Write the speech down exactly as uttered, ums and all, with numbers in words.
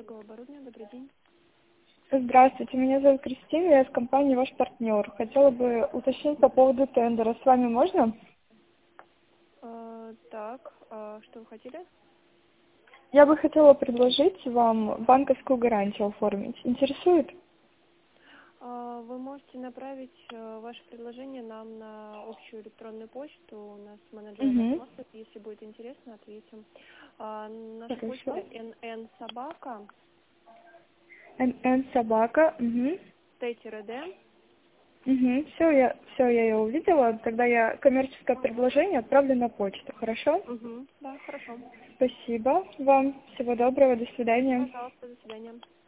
торговое оборудование. Добрый день. Здравствуйте, меня зовут Кристина, я из компании «Ваш партнер». Хотела бы уточнить по поводу тендера. С вами можно? А, так, а что вы хотели? Я бы хотела предложить вам банковскую гарантию оформить. Интересует? А, вы можете направить а, ваше предложение нам на общую электронную почту. У нас менеджеры Угу. рассмотрят. Если будет интересно, ответим. А, наша почта Хорошо. nn-собака эн собака. Угу. т-д. Угу. Все, я, все, я ее увидела. Тогда я коммерческое предложение отправлю на почту. Хорошо? Угу. Да, хорошо. Спасибо вам. Всего доброго. До свидания. Пожалуйста, до свидания.